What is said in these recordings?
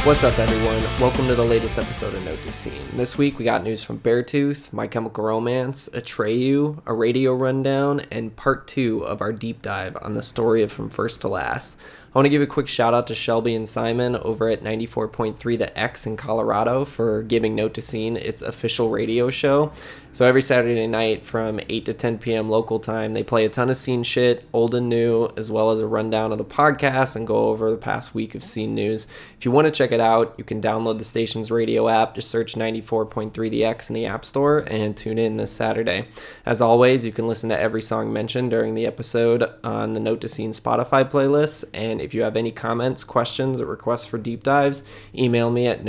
What's up, everyone? Welcome to the latest episode of Note to Scene. This week we got news from Beartooth, My Chemical Romance, Atreyu, a radio rundown, and part 2 of our deep dive on the story of From First to Last. I want to give a quick shout out to Shelby and Simon over at 94.3 The X in Colorado for giving Note to Scene its official radio show. So every Saturday night from 8 to 10 p.m. local time, they play a ton of scene shit, old and new, as well as a rundown of the podcast and go over the past week of scene news. If you want to check it out, you can download the station's radio app, just search 94.3 The X in the App Store and tune in this Saturday. As always, you can listen to every song mentioned during the episode on the Note to Scene Spotify playlist, and if you have any comments, questions, or requests for deep dives, email me at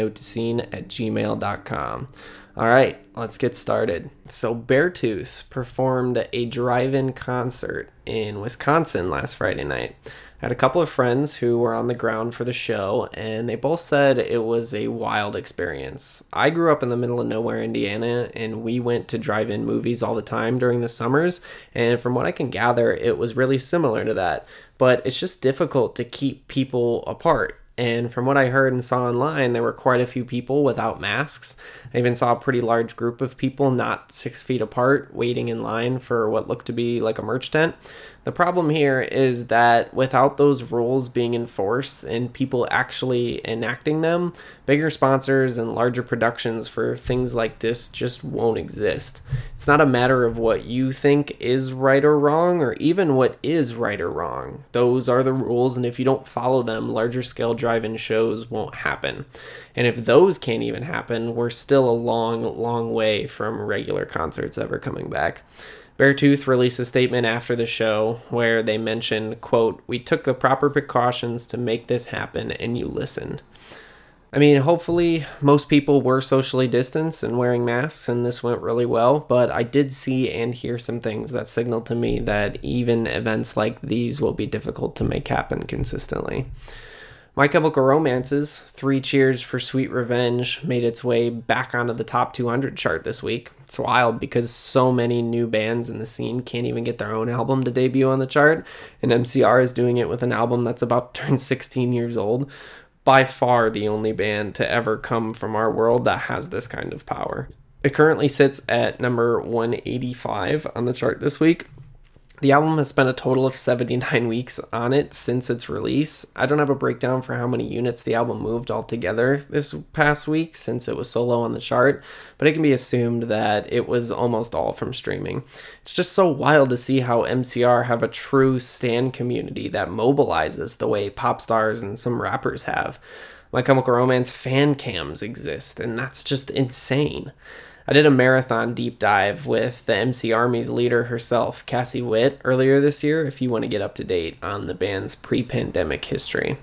notetoscene@gmail.com. All right, let's get started. So Beartooth performed a drive-in concert in Wisconsin last Friday night. I had a couple of friends who were on the ground for the show, and they both said it was a wild experience. I grew up in the middle of nowhere, Indiana, and we went to drive-in movies all the time during the summers, and from what I can gather, it was really similar to that. But it's just difficult to keep people apart. And from what I heard and saw online, there were quite a few people without masks. I even saw a pretty large group of people not 6 feet apart waiting in line for what looked to be like a merch tent. The problem here is that without those rules being enforced and people actually enacting them, bigger sponsors and larger productions for things like this just won't exist. It's not a matter of what you think is right or wrong, or even what is right or wrong. Those are the rules, and if you don't follow them, larger scale drive-in shows won't happen. And if those can't even happen, we're still a long, long way from regular concerts ever coming back. Beartooth released a statement after the show where they mentioned, quote, "We took the proper precautions to make this happen, and you listened." I mean, hopefully most people were socially distanced and wearing masks, and this went really well, but I did see and hear some things that signaled to me that even events like these will be difficult to make happen consistently. My Chemical Romance's 3 Cheers for Sweet Revenge made its way back onto the top 200 chart this week. It's wild because so many new bands in the scene can't even get their own album to debut on the chart, and MCR is doing it with an album that's about to turn 16 years old. By far the only band to ever come from our world that has this kind of power. It currently sits at number 185 on the chart this week. The album has spent a total of 79 weeks on it since its release. I don't have a breakdown for how many units the album moved altogether this past week since it was solo on the chart, but it can be assumed that it was almost all from streaming. It's just so wild to see how MCR have a true stan community that mobilizes the way pop stars and some rappers have. My Chemical Romance fan cams exist, and that's just insane. I did a marathon deep dive with the MC Army's leader herself, Cassie Witt, earlier this year, if you want to get up to date on the band's pre-pandemic history.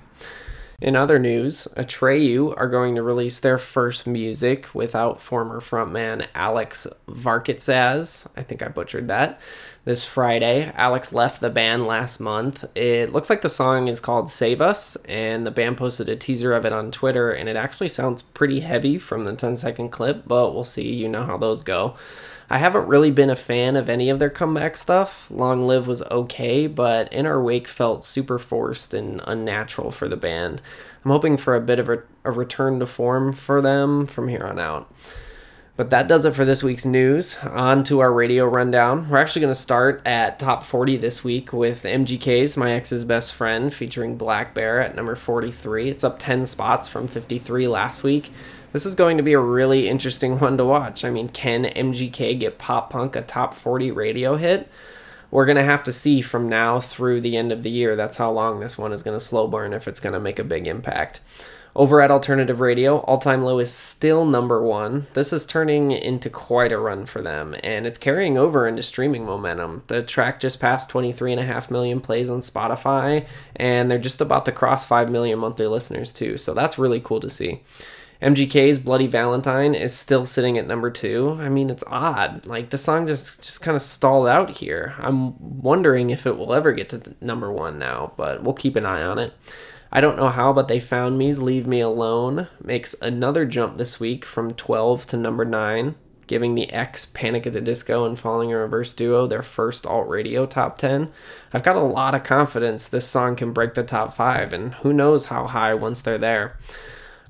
In other news, Atreyu are going to release their first music without former frontman Alex Varkitsaz. I think I butchered that. This Friday, Alex left the band last month. It looks like the song is called Save Us, and the band posted a teaser of it on Twitter, and it actually sounds pretty heavy from the 10-second clip, but we'll see. You know how those go. I haven't really been a fan of any of their comeback stuff. Long Live was okay, but In Our Wake felt super forced and unnatural for the band. I'm hoping for a bit of a return to form for them from here on out. But that does it for this week's news. On to our radio rundown. We're actually going to start at top 40 this week with MGK's My Ex's Best Friend featuring Black Bear at number 43. It's up 10 spots from 53 last week. This is going to be a really interesting one to watch. I mean, can MGK get pop punk a top 40 radio hit? We're going to have to see from now through the end of the year. That's how long this one is going to slow burn if it's going to make a big impact. Over at Alternative Radio, All Time Low is still number 1. This is turning into quite a run for them, and it's carrying over into streaming momentum. The track just passed 23.5 million plays on Spotify, and they're just about to cross 5 million monthly listeners too, so that's really cool to see. MGK's Bloody Valentine is still sitting at number 2. I mean, it's odd. Like, the song just kind of stalled out here. I'm wondering if it will ever get to number 1 now, but we'll keep an eye on it. I Don't Know How, But They Found Me's Leave Me Alone makes another jump this week from 12 to number 9, giving the X, Panic at the Disco, and Falling in Reverse duo their first alt-radio top 10. I've got a lot of confidence this song can break the top 5, and who knows how high once they're there.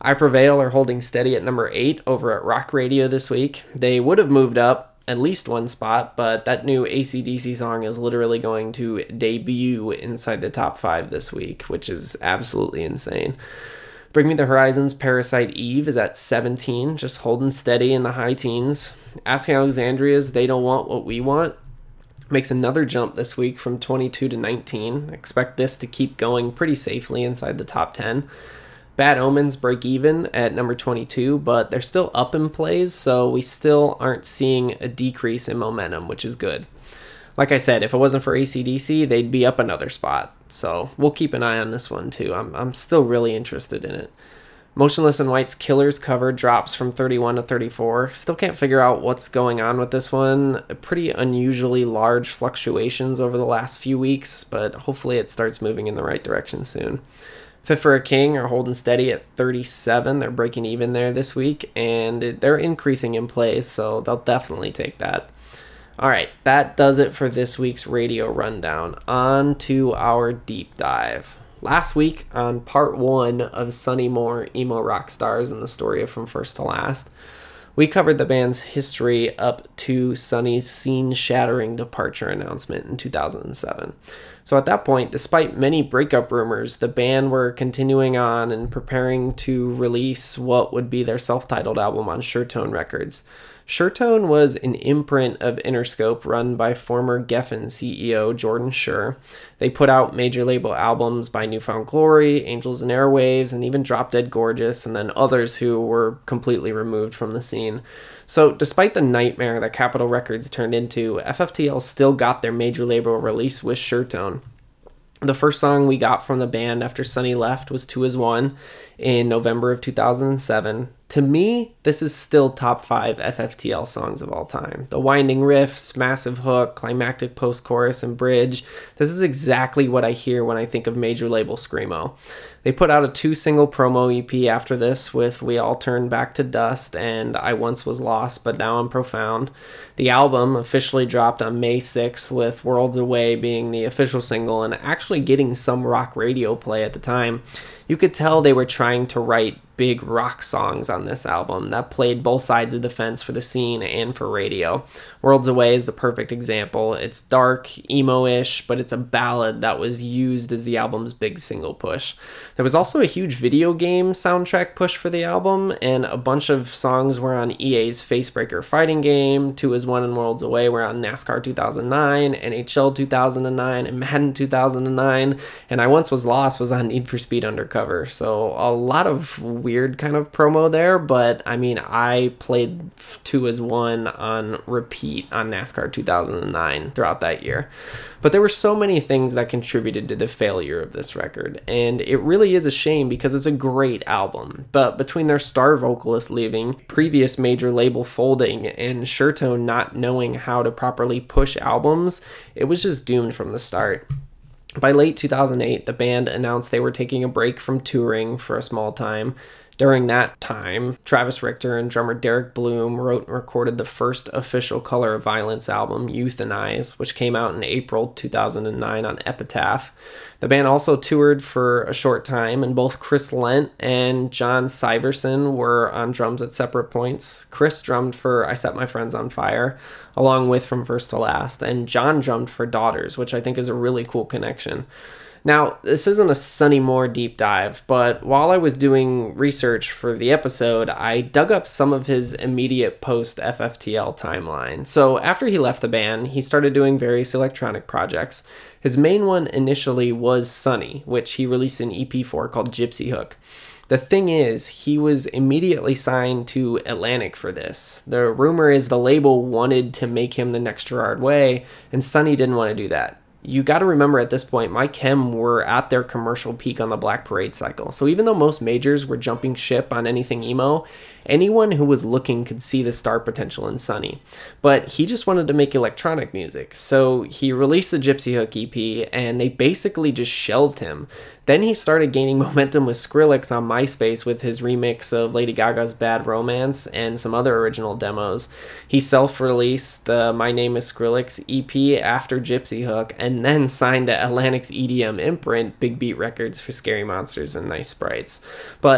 I Prevail are holding steady at number 8 over at Rock Radio this week. They would have moved up at least one spot, but that new AC/DC song is literally going to debut inside the top 5 this week, which is absolutely insane. Bring Me the Horizon's Parasite Eve is at 17, just holding steady in the high teens. Asking Alexandria's They Don't Want What We Want makes another jump this week from 22 to 19. Expect this to keep going pretty safely inside the top 10. Bad Omens break even at number 22, but they're still up in plays, so we still aren't seeing a decrease in momentum, which is good. Like I said, if it wasn't for AC/DC, they'd be up another spot, so we'll keep an eye on this one too. I'm still really interested in it. Motionless in White's Killers cover drops from 31 to 34. Still can't figure out what's going on with this one. Pretty unusually large fluctuations over the last few weeks, but hopefully it starts moving in the right direction soon. Fit for a King are holding steady at 37. They're breaking even there this week, and they're increasing in plays, so they'll definitely take that. All right, that does it for this week's radio rundown. On to our deep dive. Last week, on part 1 of Sonny Moore, Emo Rock Stars and the Story of From First to Last, we covered the band's history up to Sonny's scene-shattering departure announcement in 2007. So at that point, despite many breakup rumors, the band were continuing on and preparing to release what would be their self-titled album on Suretone Records. Suretone was an imprint of Interscope run by former Geffen CEO Jordan Schur. They put out major label albums by New Found Glory, Angels and Airwaves, and even Drop Dead Gorgeous, and then others who were completely removed from the scene. So despite the nightmare that Capitol Records turned into, FFTL still got their major label release with Suretone. The first song we got from the band after Sonny left was 2 Is 1 in November of 2007. To me, this is still top 5 FFTL songs of all time. The winding riffs, massive hook, climactic post-chorus, and bridge. This is exactly what I hear when I think of major label Screamo. They put out a 2-single promo EP after this with We All Turn Back to Dust and I Once Was Lost But Now I'm Profound. The album officially dropped on May 6th with Worlds Away being the official single and actually getting some rock radio play at the time. You could tell they were trying to write big rock songs on this album that played both sides of the fence for the scene and for radio. Worlds Away is the perfect example. It's dark, emo-ish, but it's a ballad that was used as the album's big single push. There was also a huge video game soundtrack push for the album, and a bunch of songs were on EA's Facebreaker fighting game, 2 Is 1 and Worlds Away were on NASCAR 2009, NHL 2009, and Madden 2009, and I Once Was Lost was on Need for Speed Undercover. So a lot of weird kind of promo there, but I mean, I played 2 Is 1 on repeat on NASCAR 2009 throughout that year. But there were so many things that contributed to the failure of this record, and it really is a shame because it's a great album. But between their star vocalist leaving, previous major label folding, and Suretone not knowing how to properly push albums, it was just doomed from the start. By late 2008, the band announced they were taking a break from touring for a small time. During that time, Travis Richter and drummer Derek Bloom wrote and recorded the first official Color of Violence album, Euthanize, which came out in April 2009 on Epitaph. The band also toured for a short time, and both Chris Lent and John Syverson were on drums at separate points. Chris drummed for I Set My Friends on Fire, along with From First to Last, and John drummed for Daughters, which I think is a really cool connection. Now, this isn't a Sonny Moore deep dive, but while I was doing research for the episode, I dug up some of his immediate post-FFTL timeline. So after he left the band, he started doing various electronic projects. His main one initially was Sonny, which he released an EP for called Gypsy Hook. The thing is, he was immediately signed to Atlantic for this. The rumor is the label wanted to make him the next Gerard Way, and Sonny didn't want to do that. You got to remember at this point, My Chem were at their commercial peak on the Black Parade cycle. So even though most majors were jumping ship on anything emo, anyone who was looking could see the star potential in Sonny. But he just wanted to make electronic music. So he released the Gypsy Hook EP, and they basically just shelved him. Then he started gaining momentum with Skrillex on MySpace with his remix of Lady Gaga's Bad Romance and some other original demos. He self-released the My Name is Skrillex EP after Gypsy Hook, and then signed to Atlantic's EDM imprint, Big Beat Records, for Scary Monsters and Nice Sprites. But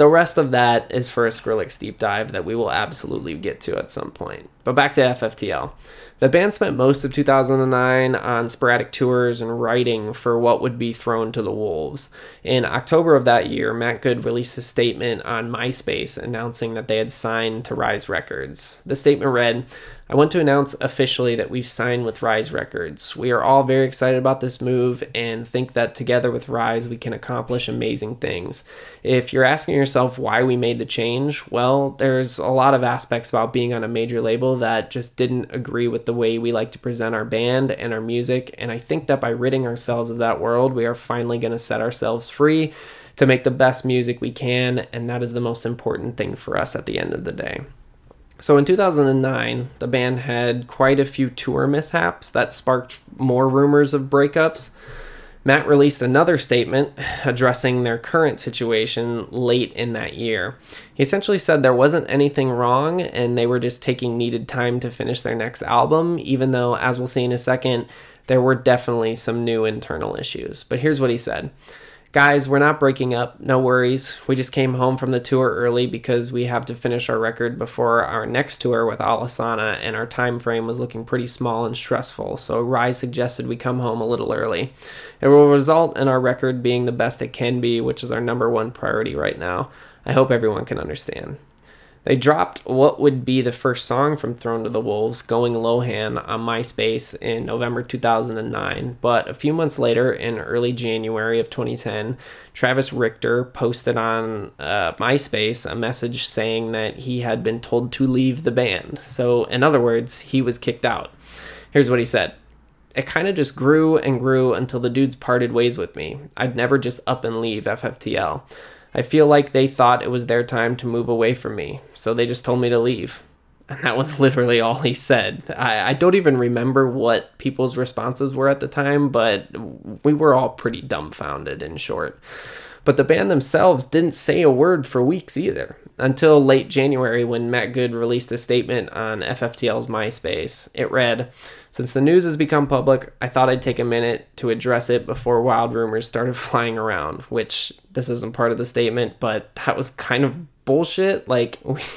The rest of that is for a Skrillex deep dive that we will absolutely get to at some point. But back to FFTL. The band spent most of 2009 on sporadic tours and writing for what would be Thrown to the Wolves. In October of that year, Matt Good released a statement on MySpace announcing that they had signed to Rise Records. The statement read, "I want to announce officially that we've signed with Rise Records. We are all very excited about this move and think that together with Rise we can accomplish amazing things. If you're asking yourself why we made the change, well, there's a lot of aspects about being on a major label that just didn't agree with the way we like to present our band and our music, and I think that by ridding ourselves of that world, we are finally going to set ourselves free to make the best music we can, and that is the most important thing for us at the end of the day." So in 2009, the band had quite a few tour mishaps that sparked more rumors of breakups. Matt released another statement addressing their current situation late in that year. He essentially said there wasn't anything wrong and they were just taking needed time to finish their next album, even though, as we'll see in a second, there were definitely some new internal issues. But here's what he said. "Guys, we're not breaking up. No worries. We just came home from the tour early because we have to finish our record before our next tour with Alasana, and our time frame was looking pretty small and stressful, so Rise suggested we come home a little early. It will result in our record being the best it can be, which is our number one priority right now. I hope everyone can understand." They dropped what would be the first song from Thrown to the Wolves, Going Lohan, on MySpace in November 2009, but a few months later, in early January of 2010, Travis Richter posted on MySpace a message saying that he had been told to leave the band. So, in other words, he was kicked out. Here's what he said. "It kind of just grew and grew until the dudes parted ways with me. I'd never just up and leave FFTL. I feel like they thought it was their time to move away from me, so they just told me to leave." And that was literally all he said. I don't even remember what people's responses were at the time, but we were all pretty dumbfounded, in short. But the band themselves didn't say a word for weeks either, until late January when Matt Good released a statement on FFTL's MySpace. It read, "Since the news has become public, I thought I'd take a minute to address it before wild rumors started flying around," which this isn't part of the statement, but that was kind of bullshit. Like,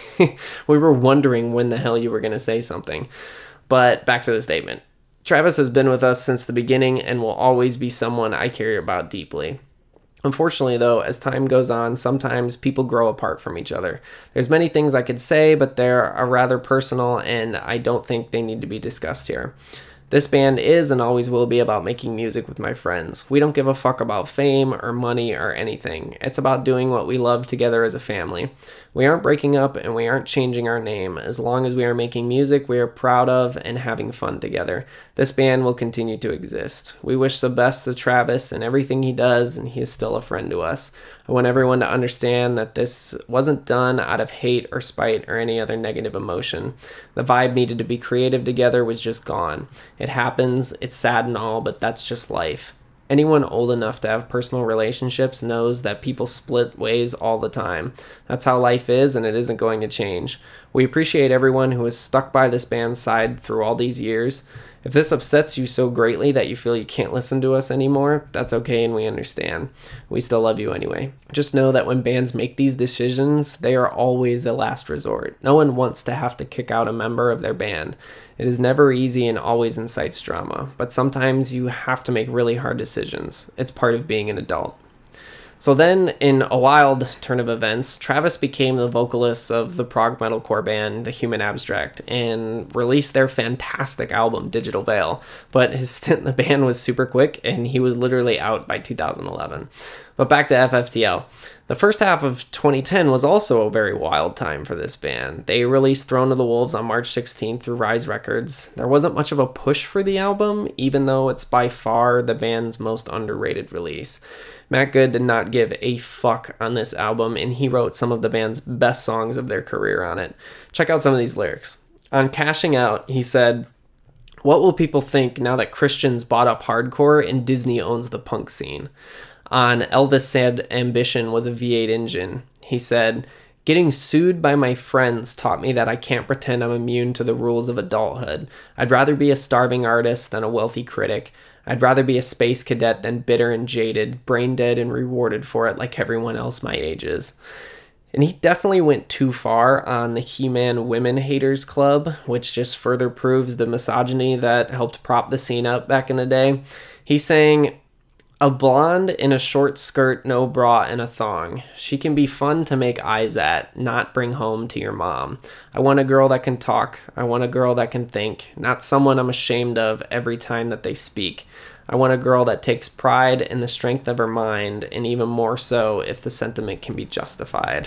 we were wondering when the hell you were going to say something. But back to the statement. "Travis has been with us since the beginning and will always be someone I care about deeply. Unfortunately, though, as time goes on, sometimes people grow apart from each other. There's many things I could say, but they're rather personal, and I don't think they need to be discussed here. This band is and always will be about making music with my friends. We don't give a fuck about fame or money or anything. It's about doing what we love together as a family. We aren't breaking up and we aren't changing our name. As long as we are making music we are proud of and having fun together, this band will continue to exist. We wish the best to Travis and everything he does, and he is still a friend to us. I want everyone to understand that this wasn't done out of hate or spite or any other negative emotion. The vibe needed to be creative together was just gone. It happens, it's sad and all, but that's just life. Anyone old enough to have personal relationships knows that people split ways all the time. That's how life is, and it isn't going to change. We appreciate everyone who has stuck by this band's side through all these years. If this upsets you so greatly that you feel you can't listen to us anymore, that's okay and we understand. We still love you anyway. Just know that when bands make these decisions, they are always a last resort. No one wants to have to kick out a member of their band. It is never easy and always incites drama, but sometimes you have to make really hard decisions. It's part of being an adult." So then, in a wild turn of events, Travis became the vocalist of the prog metalcore band The Human Abstract and released their fantastic album Digital Veil, but his stint in the band was super quick and he was literally out by 2011. But back to FFTL. The first half of 2010 was also a very wild time for this band. They released Thrown to the Wolves on March 16th through Rise Records. There wasn't much of a push for the album, even though it's by far the band's most underrated release. Matt Good did not give a fuck on this album, and he wrote some of the band's best songs of their career on it. Check out some of these lyrics. On Cashing Out, he said, "What will people think now that Christians bought up hardcore and Disney owns the punk scene?" On Elvis said Ambition was a V8 engine, he said, "Getting sued by my friends taught me that I can't pretend I'm immune to the rules of adulthood. I'd rather be a starving artist than a wealthy critic. I'd rather be a space cadet than bitter and jaded, brain dead and rewarded for it like everyone else my age is." And he definitely went too far on the He-Man Women Haters Club, which just further proves the misogyny that helped prop the scene up back in the day. He's saying, "A blonde in a short skirt, no bra, and a thong. She can be fun to make eyes at, not bring home to your mom. I want a girl that can talk. I want a girl that can think, not someone I'm ashamed of every time that they speak. I want a girl that takes pride in the strength of her mind, and even more so if the sentiment can be justified."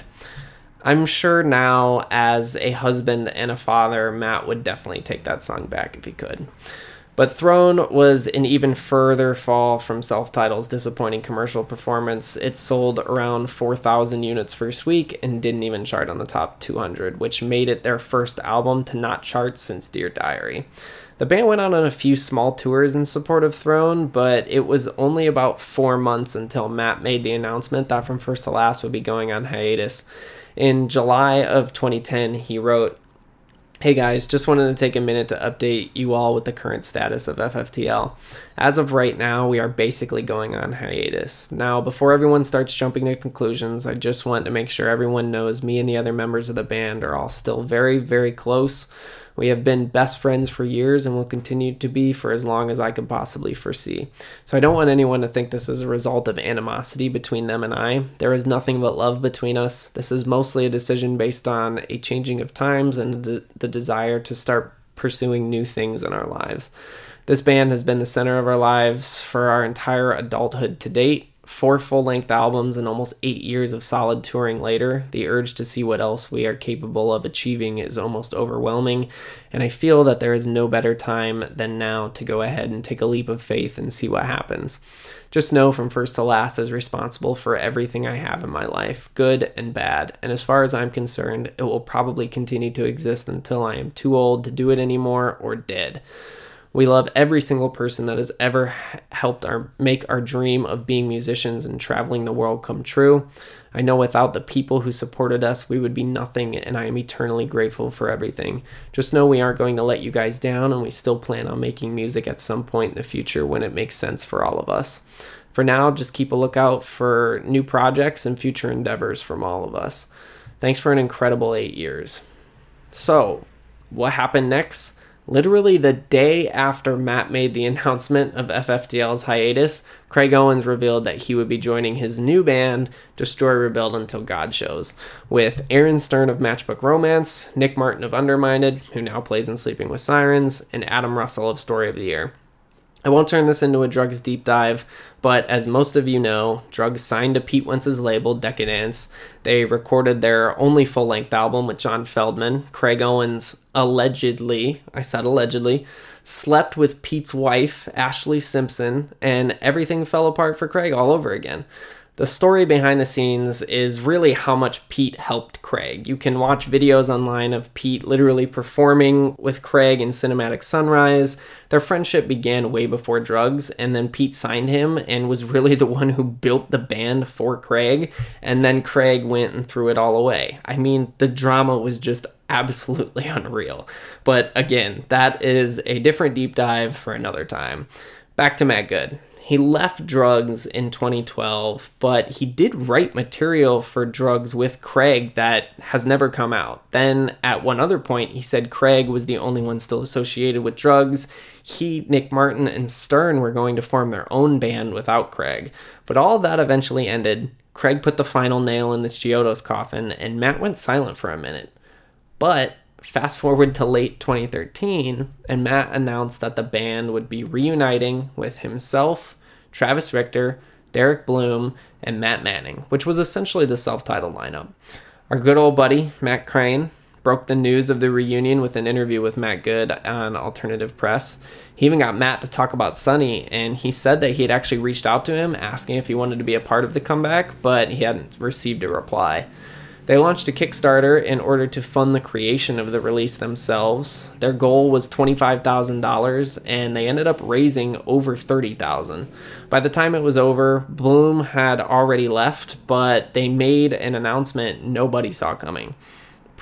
I'm sure now, as a husband and a father, Matt would definitely take that song back if he could. But Throne was an even further fall from Self-Title's disappointing commercial performance. It sold around 4,000 units first week and didn't even chart on the top 200, which made it their first album to not chart since Dear Diary. The band went out on a few small tours in support of Throne, but it was only about 4 months until Matt made the announcement that From First to Last would be going on hiatus. In July of 2010, he wrote, "Hey guys, just wanted to take a minute to update you all with the current status of FFTL. As of right now, we are basically going on hiatus. Now, before everyone starts jumping to conclusions, I just want to make sure everyone knows me and the other members of the band are all still very, very close. We have been best friends for years and will continue to be for as long as I could possibly foresee. So I don't want anyone to think this is a result of animosity between them and I. There is nothing but love between us. This is mostly a decision based on a changing of times and the desire to start pursuing new things in our lives. This band has been the center of our lives for our entire adulthood to date. 4 full-length albums and almost 8 years of solid touring later, the urge to see what else we are capable of achieving is almost overwhelming, and I feel that there is no better time than now to go ahead and take a leap of faith and see what happens. Just know From First to Last is responsible for everything I have in my life, good and bad, and as far as I'm concerned, it will probably continue to exist until I am too old to do it anymore or dead. We love every single person that has ever helped make our dream of being musicians and traveling the world come true. I know without the people who supported us, we would be nothing, and I am eternally grateful for everything. Just know we aren't going to let you guys down, and we still plan on making music at some point in the future when it makes sense for all of us. For now, just keep a lookout for new projects and future endeavors from all of us. Thanks for an incredible 8 years." So, what happened next? Literally the day after Matt made the announcement of FFTL's hiatus, Craig Owens revealed that he would be joining his new band, Destroy Rebuild Until God Shows, with Aaron Stern of Matchbook Romance, Nick Martin of Undermined, who now plays in Sleeping with Sirens, and Adam Russell of Story of the Year. I won't turn this into a Drugs deep dive, but as most of you know, Drugs signed to Pete Wentz's label, Decadence. They recorded their only full-length album with John Feldman. Craig Owens allegedly, I said allegedly, slept with Pete's wife, Ashley Simpson, and everything fell apart for Craig all over again. The story behind the scenes is really how much Pete helped Craig. You can watch videos online of Pete literally performing with Craig in Cinematic Sunrise. Their friendship began way before Drugs, and then Pete signed him and was really the one who built the band for Craig, and then Craig went and threw it all away. I mean, the drama was just absolutely unreal. But again, that is a different deep dive for another time. Back to Matt Good. He left Drugs in 2012, but he did write material for Drugs with Craig that has never come out. Then, at one other point, he said Craig was the only one still associated with Drugs. He, Nick Martin, and Stern were going to form their own band without Craig. But all of that eventually ended. Craig put the final nail in the Chiodos coffin, and Matt went silent for a minute. But fast forward to late 2013, and Matt announced that the band would be reuniting with himself, Travis Richter, Derek Bloom, and Matt Manning, which was essentially the Self-Titled lineup. Our good old buddy, Matt Crane, broke the news of the reunion with an interview with Matt Good on Alternative Press. He even got Matt to talk about Sonny, and he said that he had actually reached out to him asking if he wanted to be a part of the comeback, but he hadn't received a reply. They launched a Kickstarter in order to fund the creation of the release themselves. Their goal was $25,000, and they ended up raising over $30,000. By the time it was over, Bloom had already left, but they made an announcement nobody saw coming.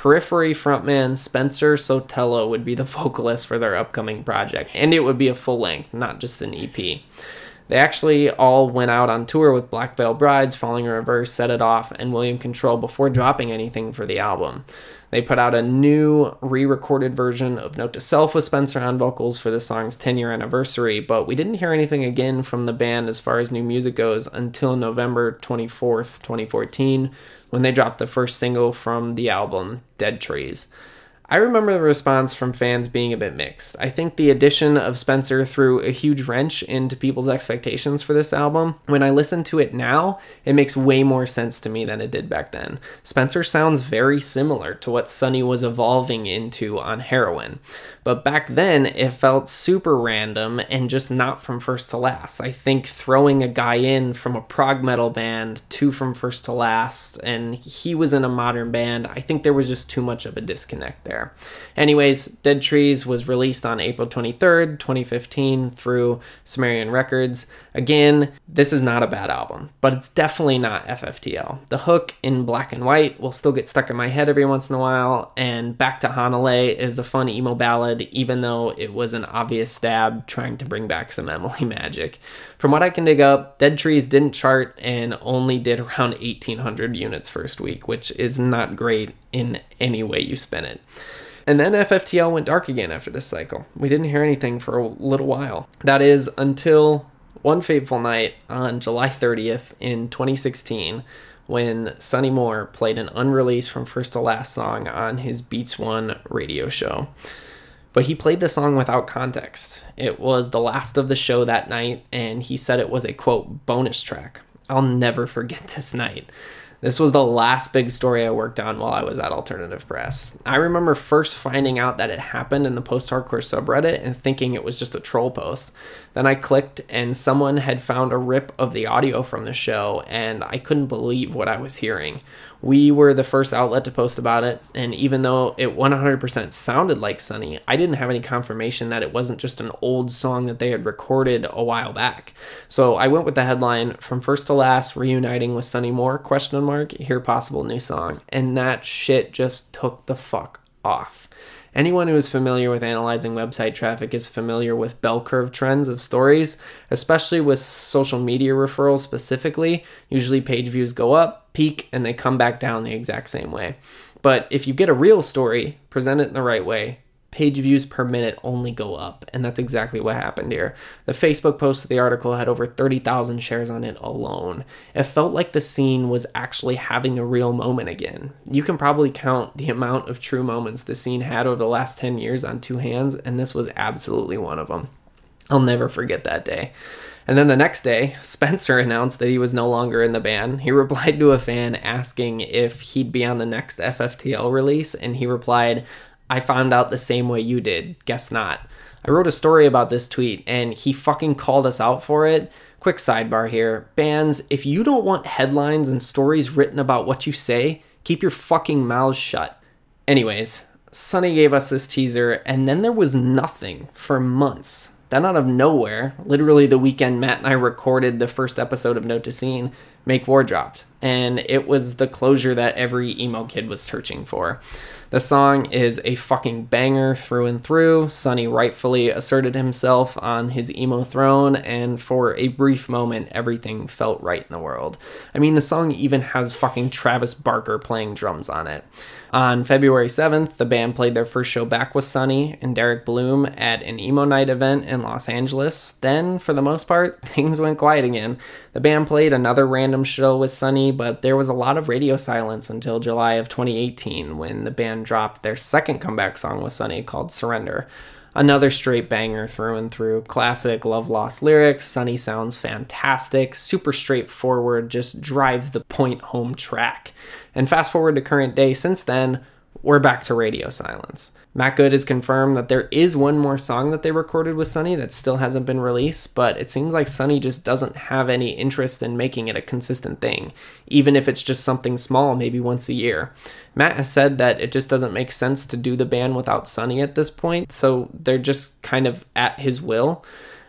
Periphery frontman Spencer Sotelo would be the vocalist for their upcoming project, and it would be a full length, not just an EP. They actually all went out on tour with Black Veil Brides, Falling in Reverse, Set It Off, and William Control before dropping anything for the album. They put out a new re-recorded version of Note to Self with Spencer on vocals for the song's 10-year anniversary, but we didn't hear anything again from the band as far as new music goes until November 24th, 2014, when they dropped the first single from the album, Dead Trees. I remember the response from fans being a bit mixed. I think the addition of Spencer threw a huge wrench into people's expectations for this album. When I listen to it now, it makes way more sense to me than it did back then. Spencer sounds very similar to what Sonny was evolving into on Heroin. But back then, it felt super random and just not from first to last. I think throwing a guy in from a prog metal band to from first to last, and he was in a modern band, I think there was just too much of a disconnect there. Anyways, Dead Trees was released on April 23rd, 2015 through Sumerian Records. Again, this is not a bad album, but it's definitely not FFTL. The hook in Black and White will still get stuck in my head every once in a while, and Back to Hanalei is a fun emo ballad, even though it was an obvious stab trying to bring back some Emily magic. From what I can dig up, Dead Trees didn't chart and only did around 1,800 units first week, which is not great in any way you spin it. And then FFTL went dark again after this cycle. We didn't hear anything for a little while. That is until one fateful night on July 30th in 2016, when Sonny Moore played an unreleased From First to Last song on his Beats One radio show. But he played the song without context. It was the last of the show that night, and he said it was a, quote, bonus track. I'll never forget this night. This was the last big story I worked on while I was at Alternative Press. I remember first finding out that it happened in the post-hardcore subreddit and thinking it was just a troll post. Then I clicked and someone had found a rip of the audio from the show, and I couldn't believe what I was hearing. We were the first outlet to post about it, and even though it 100% sounded like Sonny, I didn't have any confirmation that it wasn't just an old song that they had recorded a while back. So I went with the headline, From First to Last, Reuniting with Sonny Moore, ? Hear possible new song. And that shit just took the fuck off. Anyone who is familiar with analyzing website traffic is familiar with bell curve trends of stories, especially with social media referrals specifically. Usually page views go up, peak, and they come back down the exact same way. But if you get a real story, present it in the right way, page views per minute only go up, and that's exactly what happened here. The Facebook post of the article had over 30,000 shares on it alone. It felt like the scene was actually having a real moment again. You can probably count the amount of true moments the scene had over the last 10 years on two hands, and this was absolutely one of them. I'll never forget that day. And then the next day, Spencer announced that he was no longer in the band. He replied to a fan asking if he'd be on the next FFTL release, and he replied, I found out the same way you did. Guess not. I wrote a story about this tweet, and he fucking called us out for it. Quick sidebar here. Bands, if you don't want headlines and stories written about what you say, keep your fucking mouths shut. Anyways, Sonny gave us this teaser, and then there was nothing for months. Then out of nowhere, literally the weekend Matt and I recorded the first episode of Note to Scene, Make War dropped. And it was the closure that every emo kid was searching for. The song is a fucking banger through and through. Sonny rightfully asserted himself on his emo throne, and for a brief moment, everything felt right in the world. I mean, the song even has fucking Travis Barker playing drums on it. On February 7th, the band played their first show back with Sonny and Derek Bloom at an emo night event in Los Angeles. Then, for the most part, things went quiet again. The band played another random show with Sonny, but there was a lot of radio silence until July of 2018 when the band dropped their second comeback song with Sonny called Surrender. Another straight banger through and through. Classic love lost lyrics. Sonny sounds fantastic. Super straightforward. Just drive the point home track. And fast forward to current day, since then, we're back to radio silence. Matt Good has confirmed that there is one more song that they recorded with Sonny that still hasn't been released, but it seems like Sonny just doesn't have any interest in making it a consistent thing, even if it's just something small, maybe once a year. Matt has said that it just doesn't make sense to do the band without Sonny at this point, so they're just kind of at his will.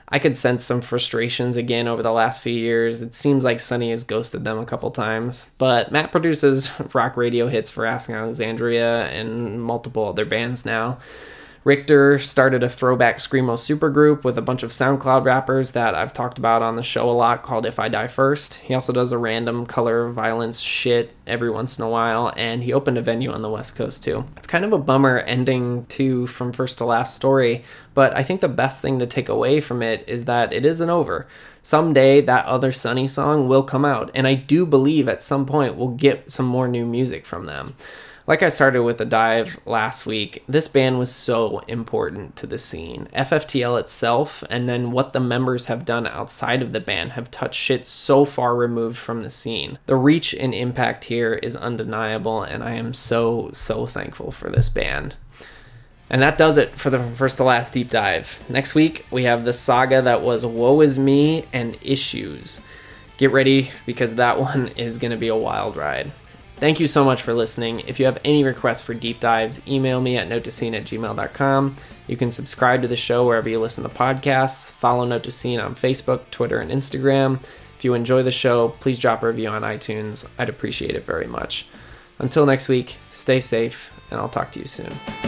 I could sense some frustrations again over the last few years. It seems like Sonny has ghosted them a couple times. But Matt produces rock radio hits for Asking Alexandria and multiple other bands now. Richter started a throwback screamo supergroup with a bunch of SoundCloud rappers that I've talked about on the show a lot called If I Die First. He also does a random color violence shit every once in a while, and he opened a venue on the West Coast too. It's kind of a bummer ending to From First to Last Story, but I think the best thing to take away from it is that it isn't over. Someday that other Sonny song will come out, and I do believe at some point we'll get some more new music from them. Like I started with a dive last week, this band was so important to the scene. FFTL itself, and then what the members have done outside of the band, have touched shit so far removed from the scene. The reach and impact here is undeniable, and I am so thankful for this band. And that does it for the First to Last deep dive. Next week, we have the saga that was Woe Is Me and Issues. Get ready, because that one is going to be a wild ride. Thank you so much for listening. If you have any requests for deep dives, email me at notescene@gmail.com. You can subscribe to the show wherever you listen to podcasts. Follow Note to Scene on Facebook, Twitter, and Instagram. If you enjoy the show, please drop a review on iTunes. I'd appreciate it very much. Until next week, stay safe, and I'll talk to you soon.